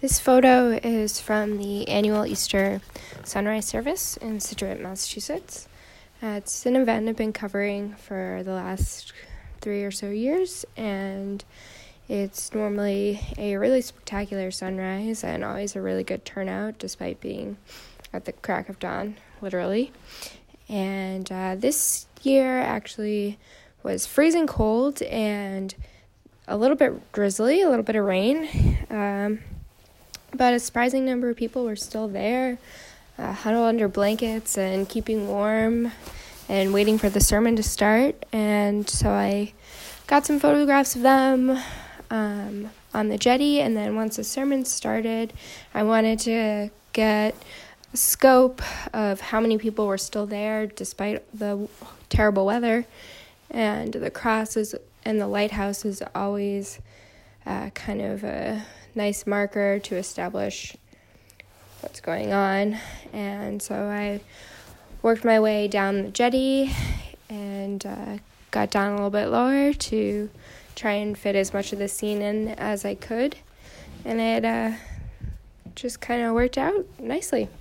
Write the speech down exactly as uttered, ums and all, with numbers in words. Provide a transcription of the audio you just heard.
This photo is from the annual Easter sunrise service in Scituate, Massachusetts. Uh, it's an event I've been covering for the last three or so years, and it's normally a really spectacular sunrise and always a really good turnout despite being at the crack of dawn, literally. And uh, this year actually was freezing cold and a little bit drizzly, a little bit of rain. Um, but a surprising number of people were still there, uh, huddled under blankets and keeping warm and waiting for the sermon to start. And so I got some photographs of them um, on the jetty, and then once the sermon started, I wanted to get a scope of how many people were still there despite the terrible weather. And the cross is, and the lighthouse is always uh, kind of a nice marker to establish what's going on. And so I worked my way down the jetty and uh, got down a little bit lower to try and fit as much of the scene in as I could. And it uh, just kind of worked out nicely.